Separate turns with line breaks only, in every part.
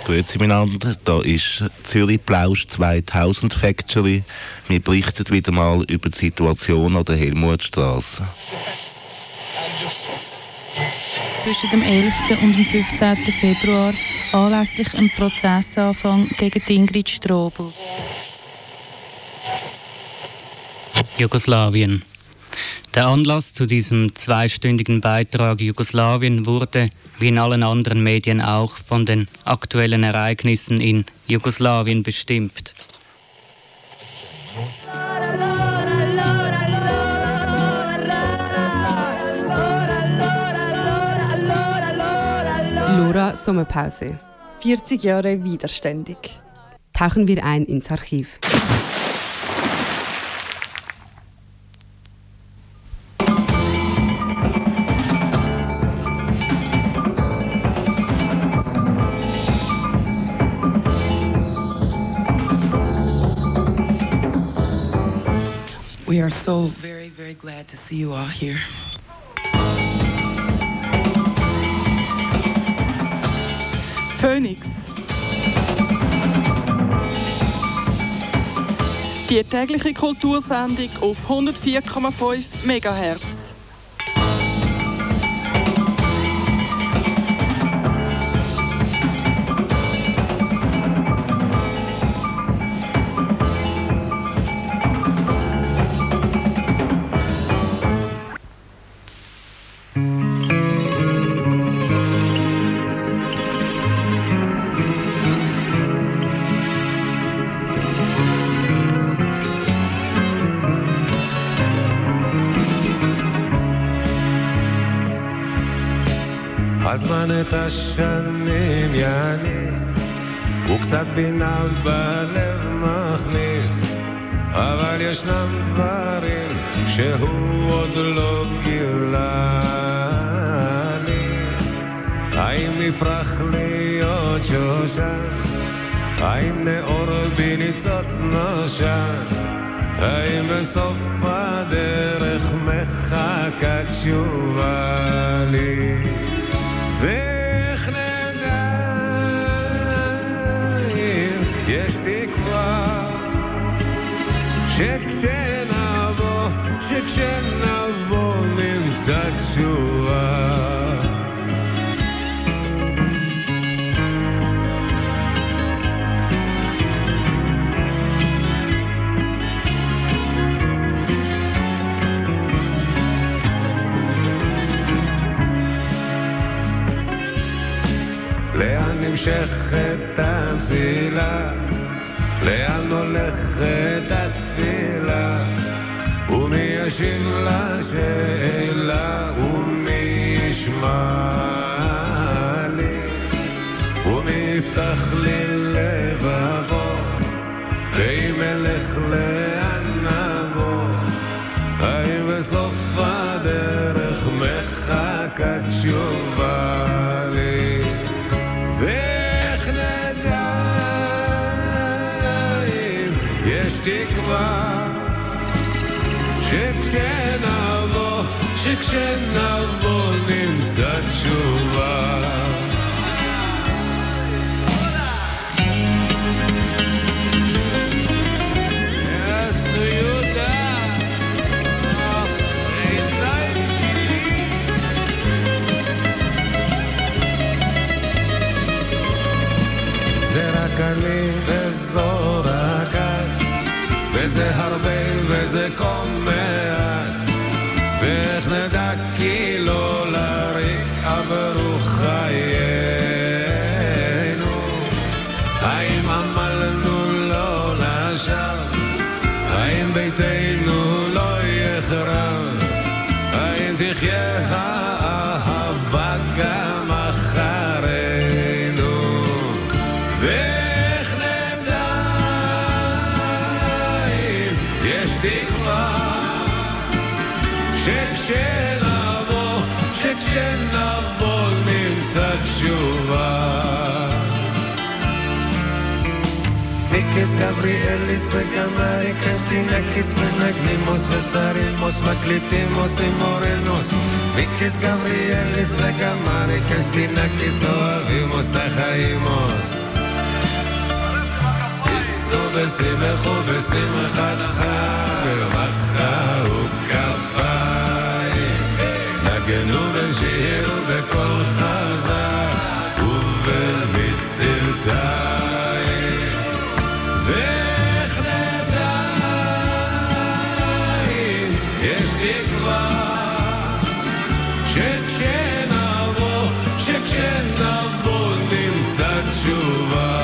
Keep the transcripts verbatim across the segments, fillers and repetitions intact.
Grüezi miteinander, da ist Zürich Plausch zweitausend Factory. Wir berichten wieder mal über die Situation an der Helmutstraße.
Zwischen dem elften und dem fünfzehnten Februar anlässlich einem Prozessanfang gegen Ingrid Strobel.
Jugoslawien. Der Anlass zu diesem zweistündigen Beitrag Jugoslawien wurde, wie in allen anderen Medien auch, von den aktuellen Ereignissen in Jugoslawien bestimmt.
Lora Sommerpause.
vierzig Jahre widerständig.
Tauchen wir ein ins Archiv.
We are so very, very glad to see you all here.
Phoenix. Die tägliche Kultursendung auf hundertvier Komma fünf Megahertz.
הזמן את השנים יניס, וקצת בינה בלב מכניס, אבל ישנם דברים שהוא עוד לא גילה לי. האם נפרח להיות שושן? האם נאור בניצוץ נושן? האם בסוף הדרך מחכה תשובה לי? ואיך נדע אם יש תקווה שכשנבוא, שכשנבוא נמצא תשובה. לאן נמשכת המסילה? לאן הולכת התפילה? ומי ישיב לשאלה? ומי ישמע לי? ומי יפתח לי לבבו? ואם אלך לאן נבוא? האם בסוף הדרך מחכה תשובה לי? ואיך נדע אם יש תקווה שכשנבוא, שכשנבוא נמצא תשובה. אני וזו רק את, וזה הרבה וזה כה מעט, ואיך נדע כי לא לריק עברו חיינו. האם עמלנו לא לשווא? האם ביתנו לא יחרב? האם תחיה האהבה גם אחרינו? ואיך נדע אם יש תקווה שכשנבוא, שכשנבוא נמצא תשובה. Mikis, Gabrielis וגם אריקס, טינקיס מנגנימוס ושרימוס, מקליטימוס ומורנוס. מיקיס, גבריאליס וגם אריקס, טינקיס אוהבימוס, תחיימוס. יצאו בשמחו בשמחתך ומחאו כפיים נגנו ושירו בכל חזק ובמצלתיים ואיך נדע אם יש תקווה שכשנבוא שכשנבוא נמצא תשובה.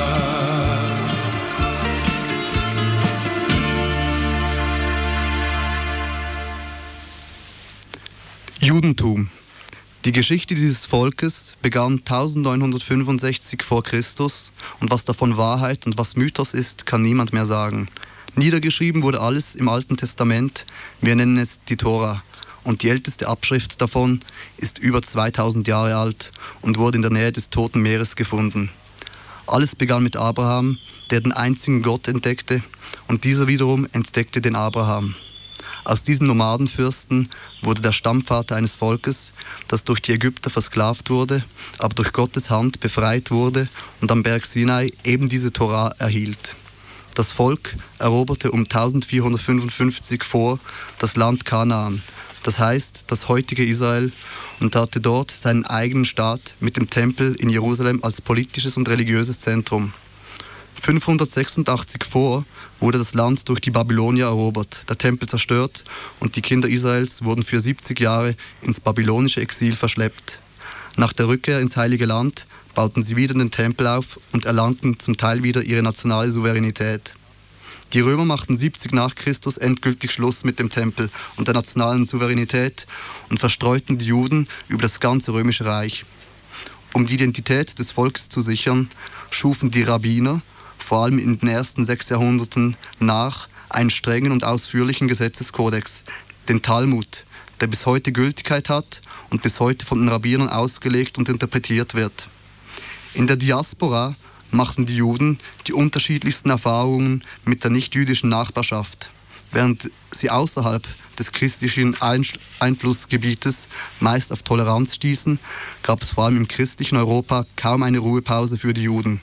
Judentum. Die Geschichte dieses Volkes begann neunzehnhundertfünfundsechzig vor Christus und was davon Wahrheit und was Mythos ist, kann niemand mehr sagen. Niedergeschrieben wurde alles im Alten Testament, wir nennen es die Tora. Und die älteste Abschrift davon ist über zweitausend Jahre alt und wurde in der Nähe des Toten Meeres gefunden. Alles begann mit Abraham, der den einzigen Gott entdeckte, und dieser wiederum entdeckte den Abraham. Aus diesem Nomadenfürsten wurde der Stammvater eines Volkes, das durch die Ägypter versklavt wurde, aber durch Gottes Hand befreit wurde und am Berg Sinai eben diese Tora erhielt. Das Volk eroberte um vierzehnhundertfünfundfünfzig vor das Land Kanaan, das heißt das heutige Israel, und hatte dort seinen eigenen Staat mit dem Tempel in Jerusalem als politisches und religiöses Zentrum. fünfhundertsechsundachtzig vor wurde das Land durch die Babylonier erobert, der Tempel zerstört und die Kinder Israels wurden für siebzig Jahre ins babylonische Exil verschleppt. Nach der Rückkehr ins Heilige Land bauten sie wieder den Tempel auf und erlangten zum Teil wieder ihre nationale Souveränität. Die Römer machten siebzig nach Christus endgültig Schluss mit dem Tempel und der nationalen Souveränität und verstreuten die Juden über das ganze Römische Reich. Um die Identität des Volkes zu sichern, schufen die Rabbiner, vor allem in den ersten sechs Jahrhunderten nach, einen strengen und ausführlichen Gesetzeskodex, den Talmud, der bis heute Gültigkeit hat und bis heute von den Rabbinern ausgelegt und interpretiert wird. In der Diaspora machten die Juden die unterschiedlichsten Erfahrungen mit der nichtjüdischen Nachbarschaft. Während sie außerhalb des christlichen Einflussgebietes meist auf Toleranz stießen, gab es vor allem im christlichen Europa kaum eine Ruhepause für die Juden.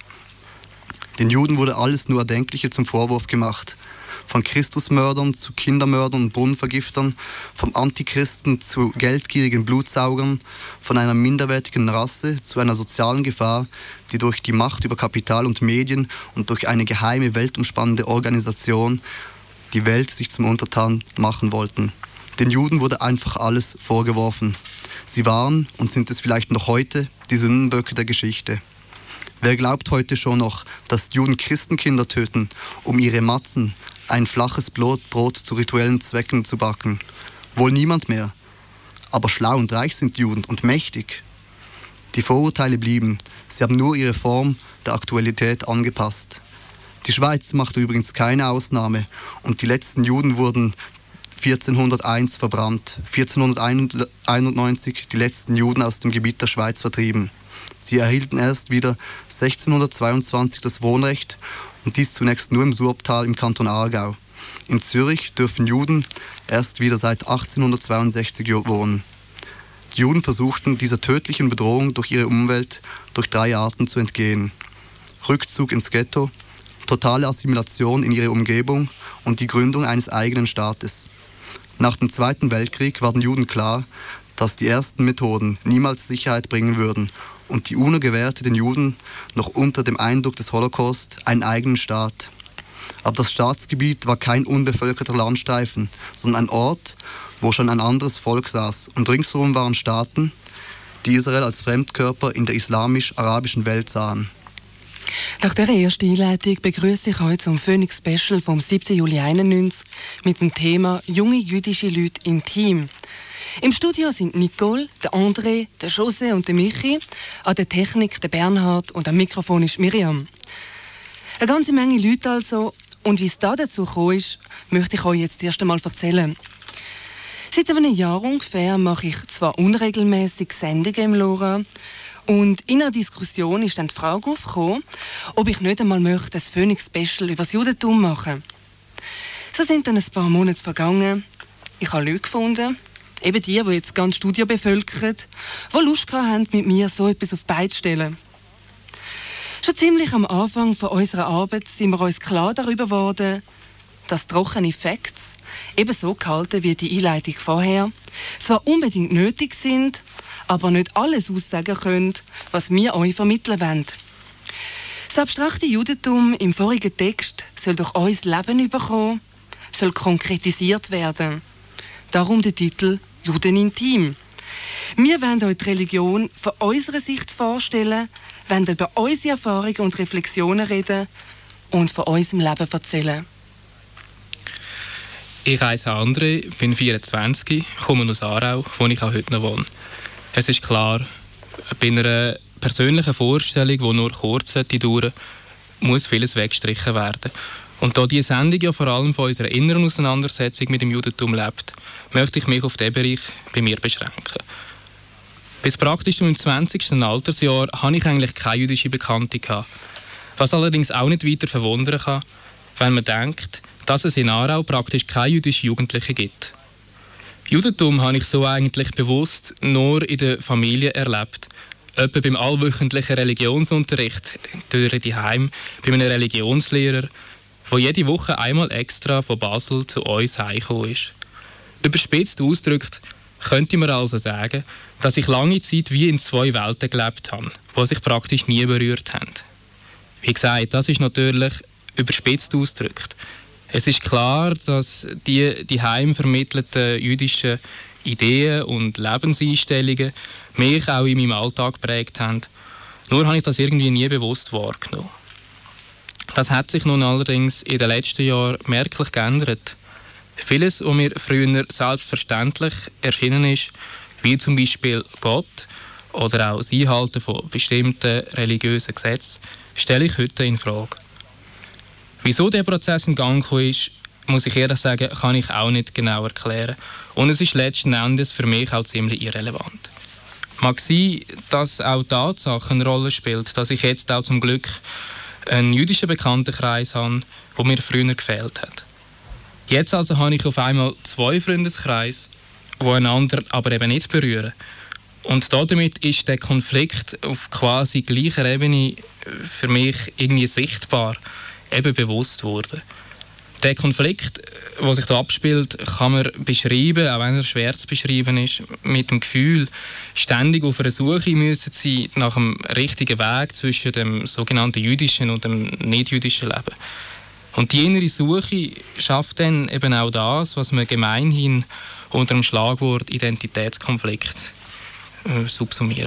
Den Juden wurde alles nur Erdenkliche zum Vorwurf gemacht. Von Christusmördern zu Kindermördern und Brunnenvergiftern, vom Antichristen zu geldgierigen Blutsaugern, von einer minderwertigen Rasse zu einer sozialen Gefahr, die durch die Macht über Kapital und Medien und durch eine geheime, weltumspannende Organisation die Welt sich zum Untertan machen wollten. Den Juden wurde einfach alles vorgeworfen. Sie waren und sind es vielleicht noch heute die Sündenböcke der Geschichte. Wer glaubt heute schon noch, dass Juden Christenkinder töten, um ihre Matzen, ein flaches Brot zu rituellen Zwecken zu backen? Wohl niemand mehr. Aber schlau und reich sind Juden und mächtig. Die Vorurteile blieben, sie haben nur ihre Form der Aktualität angepasst. Die Schweiz machte übrigens keine Ausnahme und die letzten Juden wurden vierzehnhunderteins verbrannt, vierzehnhunderteinundneunzig die letzten Juden aus dem Gebiet der Schweiz vertrieben. Sie erhielten erst wieder sechzehnhundertzweiundzwanzig das Wohnrecht und dies zunächst nur im Surbtal im Kanton Aargau. In Zürich dürfen Juden erst wieder seit achtzehnhundertzweiundsechzig wohnen. Die Juden versuchten dieser tödlichen Bedrohung durch ihre Umwelt durch drei Arten zu entgehen: Rückzug ins Ghetto, totale Assimilation in ihre Umgebung und die Gründung eines eigenen Staates. Nach dem Zweiten Weltkrieg war den Juden klar, dass die ersten Methoden niemals Sicherheit bringen würden und die UNO gewährte den Juden noch unter dem Eindruck des Holocaust einen eigenen Staat. Aber das Staatsgebiet war kein unbevölkerter Landstreifen, sondern ein Ort, wo schon ein anderes Volk saß. Und ringsherum waren Staaten, die Israel als Fremdkörper in der islamisch-arabischen Welt sahen.
Nach dieser ersten Einleitung begrüße ich heute zum Phoenix Special vom siebten Juli einundneunzig mit dem Thema «Junge jüdische Leute im Team». Im Studio sind Nicole, der André, der José und der Michi, an der Technik der Bernhard und am Mikrofon ist Miriam. Eine ganze Menge Leute also, und wie es da dazu gekommen ist, möchte ich euch jetzt erst einmal erzählen. Seit einem Jahr ungefähr mache ich zwar unregelmäßig Sendungen im LoRa, und in einer Diskussion ist dann die Frage aufgekommen, ob ich nicht einmal möchte, ein Phoenix Special über das Judentum machen. So sind dann ein paar Monate vergangen. Ich habe Leute gefunden, eben die, die jetzt ganz Studio bevölkern, die Lust hatten, mit mir so etwas auf die Beine zu stellen. Schon ziemlich am Anfang von unserer Arbeit sind wir uns klar darüber geworden, dass trockene Facts, ebenso gehalten wie die Einleitung vorher, zwar unbedingt nötig sind, aber nicht alles aussagen können, was wir euch vermitteln wollen. Das abstrakte Judentum im vorigen Text soll durch uns Leben bekommen, soll konkretisiert werden. Darum der Titel «Juden intim». Wir wollen euch die Religion von unserer Sicht vorstellen, wollen über unsere Erfahrungen und Reflexionen reden und von unserem Leben erzählen.
Ich heiße André, bin vierundzwanzig, komme aus Aarau, wo ich auch heute noch wohne. Es ist klar, bei einer persönlichen Vorstellung, die nur kurz dauern, muss vieles weggestrichen werden. Und da diese Sendung ja vor allem von unserer inneren Auseinandersetzung mit dem Judentum lebt, möchte ich mich auf diesen Bereich bei mir beschränken. Bis praktisch im zwanzigsten Altersjahr hatte ich eigentlich keine jüdische Bekannte gehabt. Was allerdings auch nicht weiter verwundern kann, wenn man denkt, dass es in Aarau praktisch keine jüdischen Jugendlichen gibt. Judentum habe ich so eigentlich bewusst nur in der Familie erlebt. Etwa beim allwöchentlichen Religionsunterricht, durch die Heim, bei einem Religionslehrer, der jede Woche einmal extra von Basel zu uns heimgekommen ist. Überspitzt ausgedrückt könnte man also sagen, dass ich lange Zeit wie in zwei Welten gelebt habe, die sich praktisch nie berührt haben. Wie gesagt, das ist natürlich überspitzt ausgedrückt. Es ist klar, dass die, die heimvermittelten jüdischen Ideen und Lebenseinstellungen mich auch in meinem Alltag geprägt haben. Nur habe ich das irgendwie nie bewusst wahrgenommen. Das hat sich nun allerdings in den letzten Jahren merklich geändert. Vieles, was mir früher selbstverständlich erschienen ist, wie zum Beispiel Gott oder auch das Einhalten von bestimmten religiösen Gesetzen, stelle ich heute in Frage. Wieso der Prozess in Gang gekommen ist, muss ich ehrlich sagen, kann ich auch nicht genau erklären. Und es ist letzten Endes für mich auch ziemlich irrelevant. Mag sein, dass auch die Tatsache eine Rolle spielt, dass ich jetzt auch zum Glück einen jüdischen Bekanntenkreis habe, der mir früher gefehlt hat. Jetzt also habe ich auf einmal zwei Freundeskreise, die einander aber eben nicht berühren. Und damit ist der Konflikt auf quasi gleicher Ebene für mich irgendwie sichtbar, eben bewusst worden. Der Konflikt, der sich hier abspielt, kann man beschreiben, auch wenn er schwer zu beschreiben ist, mit dem Gefühl, ständig auf einer Suche müssen sie nach dem richtigen Weg zwischen dem sogenannten jüdischen und dem nicht-jüdischen Leben. Und die innere Suche schafft dann eben auch das, was man gemeinhin unter dem Schlagwort Identitätskonflikt äh, subsumiert.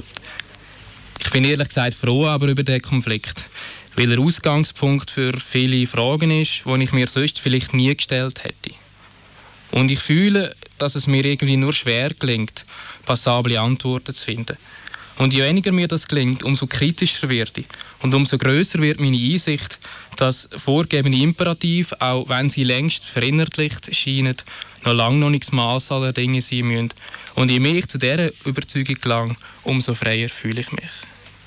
Ich bin ehrlich gesagt froh aber über diesen Konflikt, weil er Ausgangspunkt für viele Fragen ist, die ich mir sonst vielleicht nie gestellt hätte. Und ich fühle, dass es mir irgendwie nur schwer gelingt, passable Antworten zu finden. Und je weniger mir das gelingt, umso kritischer werde ich. Und umso grösser wird meine Einsicht, dass vorgegebene Imperative, auch wenn sie längst verinnerlicht scheinen, noch lange noch nicht das Mass aller Dinge sein müssen. Und je mehr ich zu dieser Überzeugung gelange, umso freier fühle ich mich.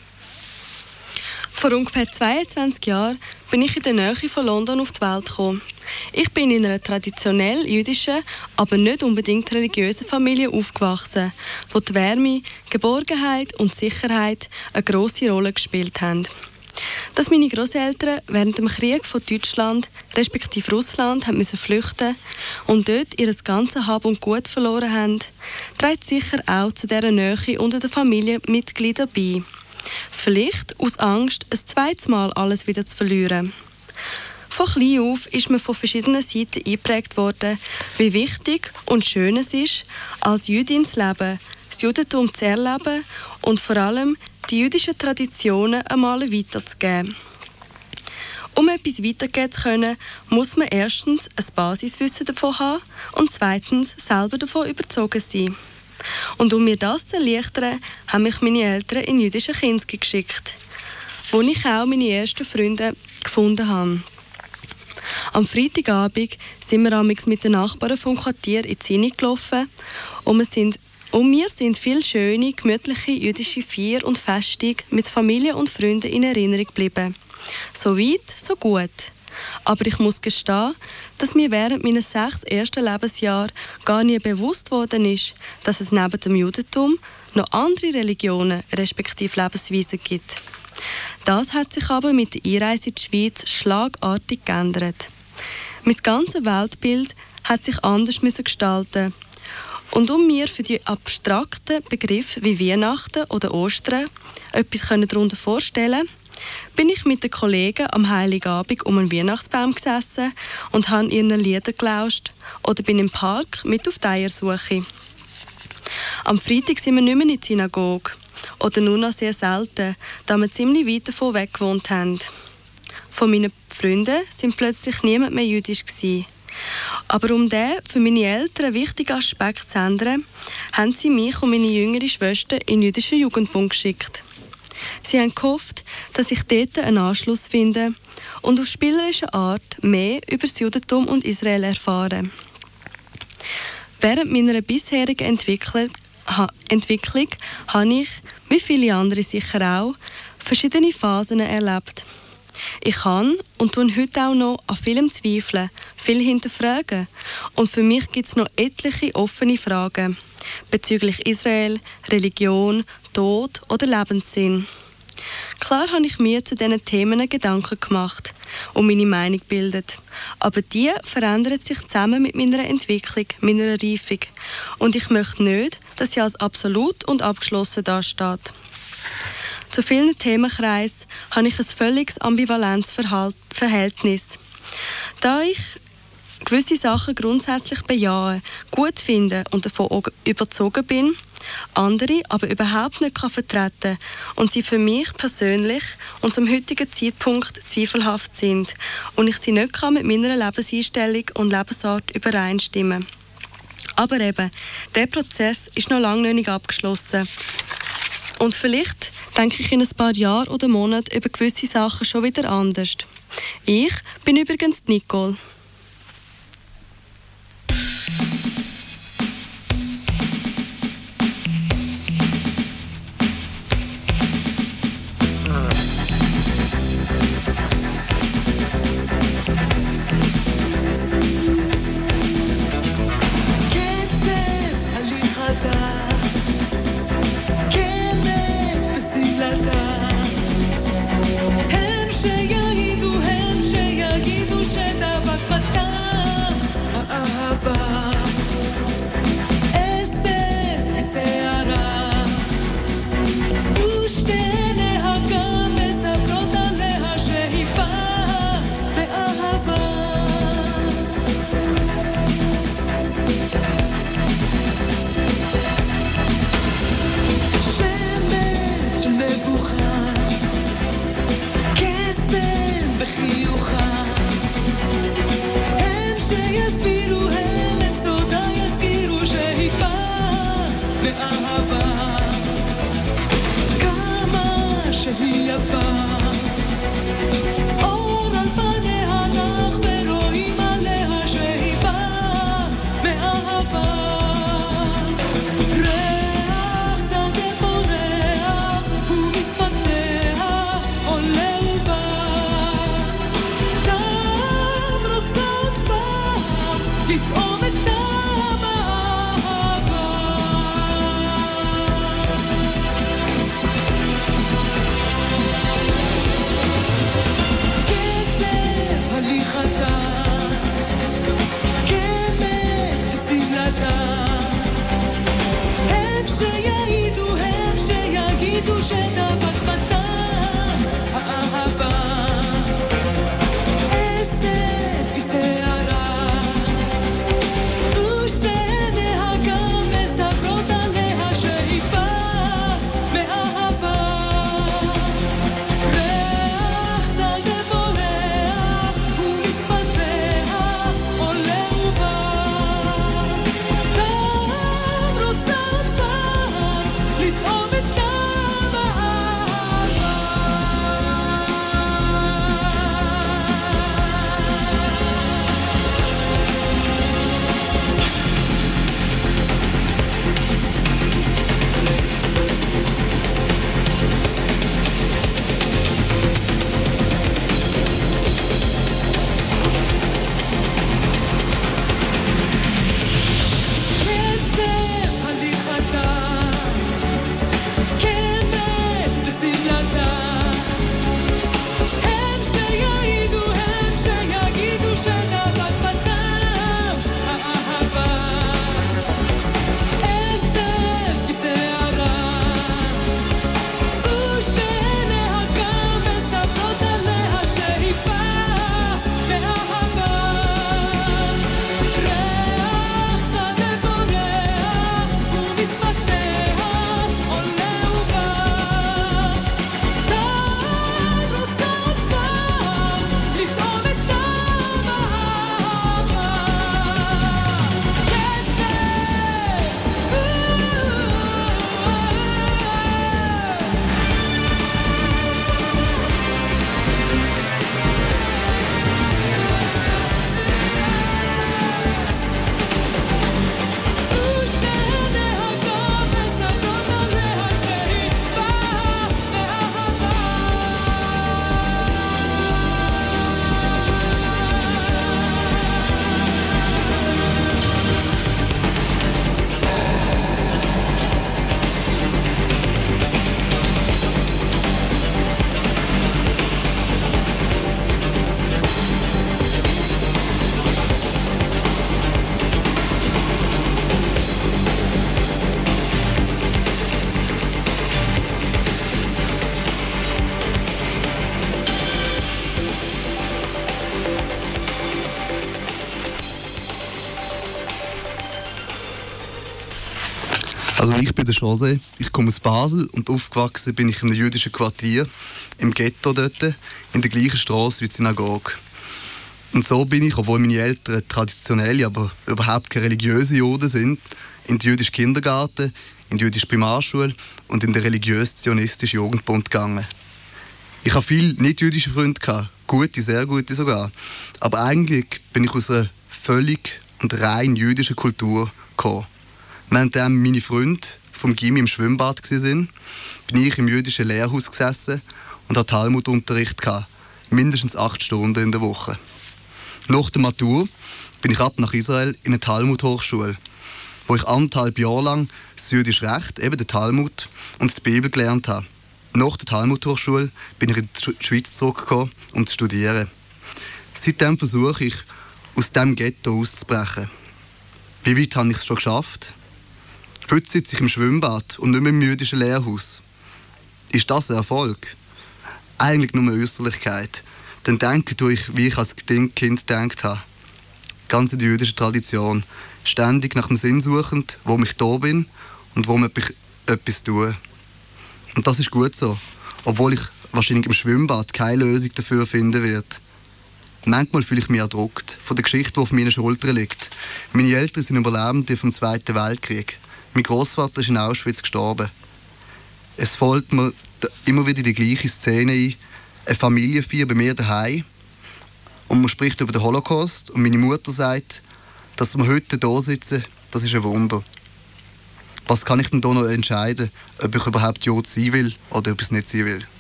Vor ungefähr zweiundzwanzig Jahren bin ich in der Nähe von London auf die Welt gekommen. Ich bin in einer traditionell jüdischen, aber nicht unbedingt religiösen Familie aufgewachsen, wo die Wärme, Geborgenheit und Sicherheit eine grosse Rolle gespielt haben. Dass meine Grosseltern während dem Krieg von Deutschland respektive Russland haben müssen flüchten und dort ihr ganzes Hab und Gut verloren haben, trägt sicher auch zu dieser Nähe unter den Familienmitgliedern bei. Vielleicht aus Angst, ein zweites Mal alles wieder zu verlieren. Von klein auf ist mir von verschiedenen Seiten eingeprägt worden, wie wichtig und schön es ist, als Jüdin zu leben, das Judentum zu erleben und vor allem die jüdischen Traditionen einmal weiterzugeben. Um etwas weitergeben zu können, muss man erstens ein Basiswissen davon haben und zweitens selber davon überzogen sein. Und um mir das zu erleichtern, haben mich meine Eltern in jüdische Kinski geschickt, wo ich auch meine ersten Freunde gefunden habe. Am Freitagabend sind wir amigs mit den Nachbarn vom Quartier in die Zini gelaufen und wir sind Und mir sind viele schöne, gemütliche jüdische Feier und Festtage mit Familie und Freunden in Erinnerung geblieben. So weit, so gut. Aber ich muss gestehen, dass mir während meines sechs ersten Lebensjahren gar nie bewusst worden ist, dass es neben dem Judentum noch andere Religionen respektive Lebensweisen gibt. Das hat sich aber mit der Einreise in die Schweiz schlagartig geändert. Mein ganzes Weltbild hat sich anders müssen gestalten. Und um mir für die abstrakten Begriffe wie Weihnachten oder Ostern etwas darunter vorstellen, bin ich mit den Kollegen am Heiligabend um einen Weihnachtsbaum gesessen und habe ihren Lieder gelauscht oder bin im Park mit auf die Eiersuche. Am Freitag sind wir nicht mehr in die Synagoge oder nur noch sehr selten, da wir ziemlich weit davon weg gewohnt haben. Von meinen Freunden sind plötzlich niemand mehr jüdisch gewesen. Aber um den für meine Eltern wichtigen Aspekt zu ändern, haben sie mich und meine jüngere Schwester in den jüdischen Jugendbund geschickt. Sie haben gehofft, dass ich dort einen Anschluss finde und auf spielerische Art mehr über das Judentum und Israel erfahre. Während meiner bisherigen Entwicklung, ha, Entwicklung habe ich, wie viele andere sicher auch, verschiedene Phasen erlebt. Ich kann und tue heute auch noch an vielem zweifeln, viel hinterfragen. Und für mich gibt es noch etliche offene Fragen bezüglich Israel, Religion, Tod oder Lebenssinn. Klar habe ich mir zu diesen Themen Gedanken gemacht und meine Meinung gebildet. Aber die verändert sich zusammen mit meiner Entwicklung, meiner Reifung. Und ich möchte nicht, dass sie als absolut und abgeschlossen dasteht. Zu vielen Themenkreisen habe ich ein völliges Ambivalenzverhältnis. Da ich gewisse Sachen grundsätzlich bejahe, gut finde und davon überzogen bin, andere aber überhaupt nicht kann vertreten und sie für mich persönlich und zum heutigen Zeitpunkt zweifelhaft sind und ich sie nicht kann mit meiner Lebenseinstellung und Lebensart übereinstimmen. Aber eben, der Prozess ist noch lange nicht abgeschlossen. Und vielleicht denke ich in ein paar Jahren oder Monaten über gewisse Sachen schon wieder anders. Ich bin übrigens Nicole.
Oh,
Ich bin der José, ich komme aus Basel und aufgewachsen bin ich in einem jüdischen Quartier, im Ghetto dort, in der gleichen Straße wie die Synagoge. Und so bin ich, obwohl meine Eltern traditionelle, aber überhaupt keine religiöse Juden sind, in den jüdischen Kindergarten, in die jüdische Primarschule und in den religiös-zionistischen Jugendbund gegangen. Ich hatte viele nicht-jüdische Freunde, gute, sehr gute sogar. Aber eigentlich bin ich aus einer völlig und rein jüdischen Kultur gekommen. Während meine Freunde vom Gimmi im Schwimmbad waren, bin ich im jüdischen Lehrhaus gesessen und hatte Talmudunterricht, mindestens acht Stunden in der Woche. Nach der Matur bin ich ab nach Israel in eine Talmud-Hochschule, wo ich anderthalb Jahre lang das jüdische Recht, eben den Talmud und die Bibel gelernt habe. Nach der Talmud-Hochschule bin ich in die Schweiz zurückgekommen, um zu studieren. Seitdem versuche ich, aus diesem Ghetto auszubrechen. Wie weit habe ich es schon geschafft? Heute sitze ich im Schwimmbad und nicht mehr im jüdischen Lehrhaus. Ist das ein Erfolg? Eigentlich nur eine Äußerlichkeit. Dann denke tue ich, wie ich als Kind gedacht habe. Ganz in der jüdischen Tradition. Ständig nach dem Sinn suchend, wo ich da bin und wo ich etwas tue. Und das ist gut so. Obwohl ich wahrscheinlich im Schwimmbad keine Lösung dafür finden werde. Manchmal fühle ich mich erdrückt von der Geschichte, die auf meinen Schultern liegt. Meine Eltern sind Überlebende vom Zweiten Weltkrieg. Mein Großvater ist in Auschwitz gestorben. Es fällt mir immer wieder die gleiche Szene ein. Eine Familienfeier bei mir daheim. Und man spricht über den Holocaust. Und meine Mutter sagt, dass wir heute hier sitzen, das ist ein Wunder. Was kann ich denn da noch entscheiden, ob ich überhaupt Jod sein will oder ob ich es nicht sein will?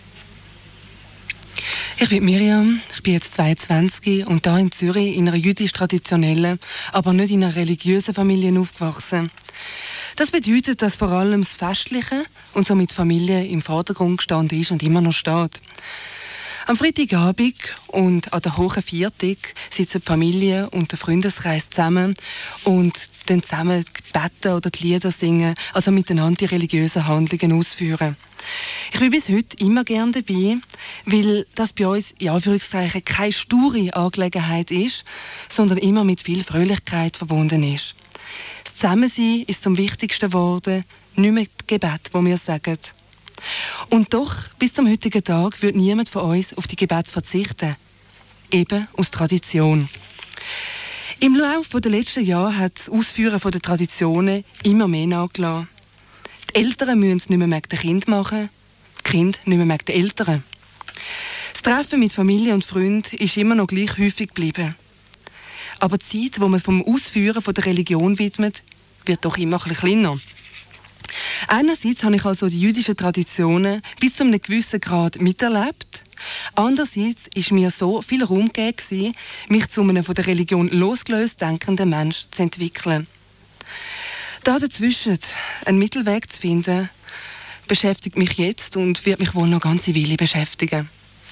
Ich bin Miriam, ich bin jetzt zweiundzwanzig und da in Zürich in einer jüdisch-traditionellen, aber nicht in einer religiösen Familie aufgewachsen. Das bedeutet, dass vor allem das Festliche und somit Familie im Vordergrund gestanden ist und immer noch steht. Am Freitagabend und an der Hohen Viertig sitzen die Familie und der Freundeskreis zusammen und dann zusammen beten oder die Lieder singen, also miteinander die religiösen Handlungen ausführen. Ich bin bis heute immer gerne dabei, weil das bei uns in Anführungszeichen keine sture Angelegenheit ist, sondern immer mit viel Fröhlichkeit verbunden ist. Das Zusammensein ist zum Wichtigsten geworden, nicht mehr Gebet, wo wir sagen. Und doch, bis zum heutigen Tag wird niemand von uns auf die Gebete verzichten. Eben aus Tradition. Im Laufe der letzten Jahre hat das Ausführen der Traditionen immer mehr nachgelassen. Die Eltern müssen es nicht mehr mit den Kindern machen, die Kinder nicht mehr mit den Eltern. Das Treffen mit Familie und Freunden ist immer noch gleich häufig geblieben. Aber die Zeit, die man vom Ausführen der Religion widmet, wird doch immer ein bisschen kleiner. Einerseits habe ich also die jüdischen Traditionen bis zu einem gewissen Grad miterlebt. Andererseits war mir so viel Raum gegeben, mich zu einem von der Religion losgelöst denkenden Menschen zu entwickeln. Da dazwischen einen Mittelweg zu finden, beschäftigt mich jetzt und wird mich wohl noch eine ganze Weile beschäftigen.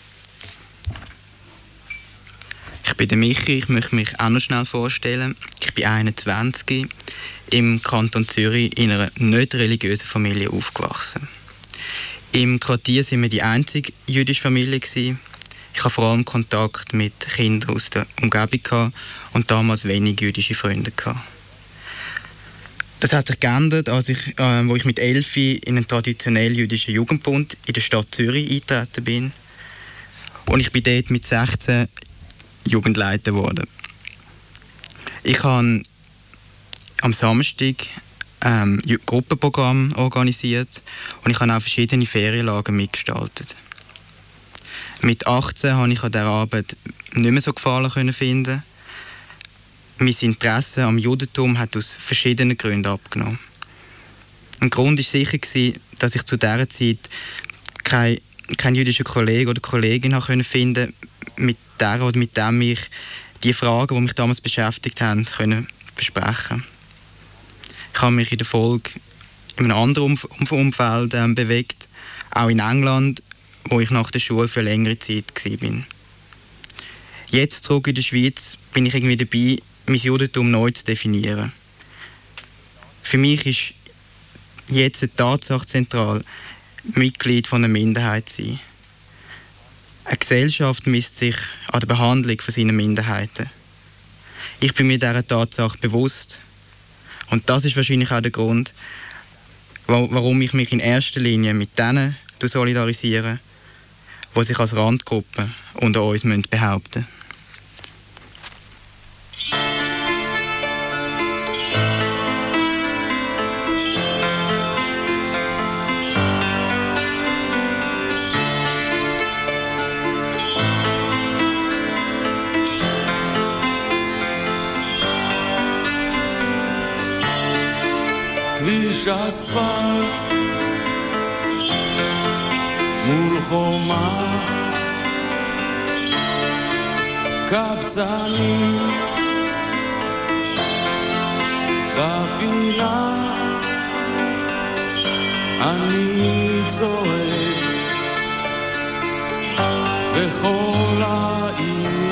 Ich bin der Michi, ich möchte mich auch noch schnell vorstellen. Ich bin einundzwanzig, im Kanton Zürich in einer nicht religiösen Familie aufgewachsen. Im Quartier waren wir die einzige jüdische Familie. Ich hatte vor allem Kontakt mit Kindern aus der Umgebung und damals wenig jüdische Freunde. Das hat sich geändert, als ich, äh, wo ich mit elf in einen traditionell jüdischen Jugendbund in der Stadt Zürich eingetreten bin. Und ich bin dort mit sechzehn Jugendleiter geworden. Ich habe am Samstag ähm, Gruppenprogramm organisiert und ich habe auch verschiedene Ferienlager mitgestaltet. Mit achtzehn konnte ich an dieser Arbeit nicht mehr so Gefallen finden. Mein Interesse am Judentum hat aus verschiedenen Gründen abgenommen. Ein Grund war sicher, dass ich zu dieser Zeit keinen kein jüdischen Kollegen oder Kollegin finden konnte, mit der oder mit dem ich die Fragen, die mich damals beschäftigt haben, können besprechen. Ich habe mich in der Folge in einem anderen Umf- Umfeld ähm, bewegt, auch in England, wo ich nach der Schule für eine längere Zeit war. Jetzt zurück in der Schweiz bin ich irgendwie dabei, mein Judentum neu zu definieren. Für mich ist jetzt eine Tatsache zentral, Mitglied von einer Minderheit zu sein. Eine Gesellschaft misst sich an der Behandlung von seinen Minderheiten. Ich bin mir dieser Tatsache bewusst. Und das ist wahrscheinlich auch der Grund, warum ich mich in erster Linie mit denen solidarisiere, die sich als Randgruppe unter uns behaupten müssen.
כביש אספלט מול חומה קבצנים בפינה אני צועק בכל העיר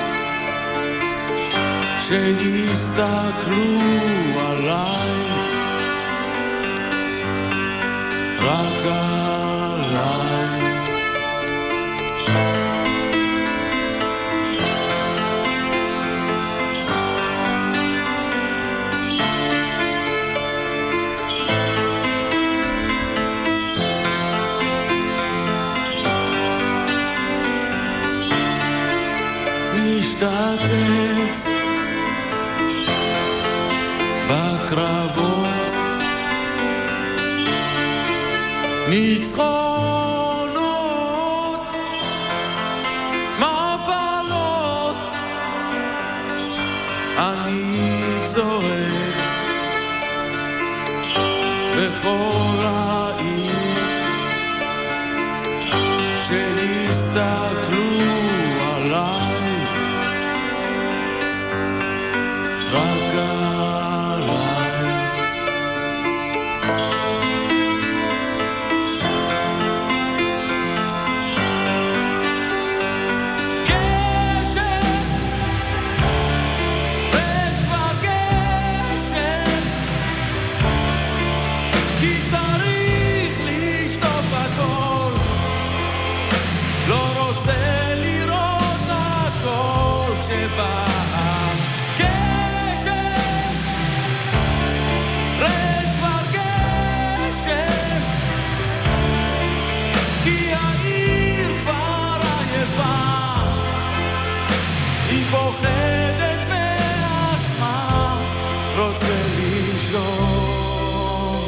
שיסתכלו עליי רק עליי משתתף בקרבות ניצחונות מפלות אני צועק בכל העיר שיסתכלו עליי רק עליי פוחדת מעצמה, רוצה לישון.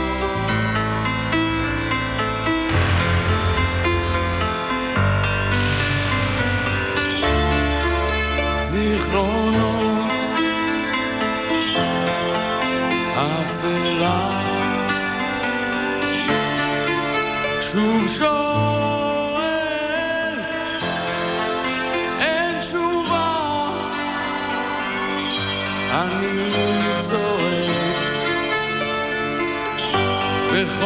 זיכרונות אפלה שוב שואל אין תשובה אני צועק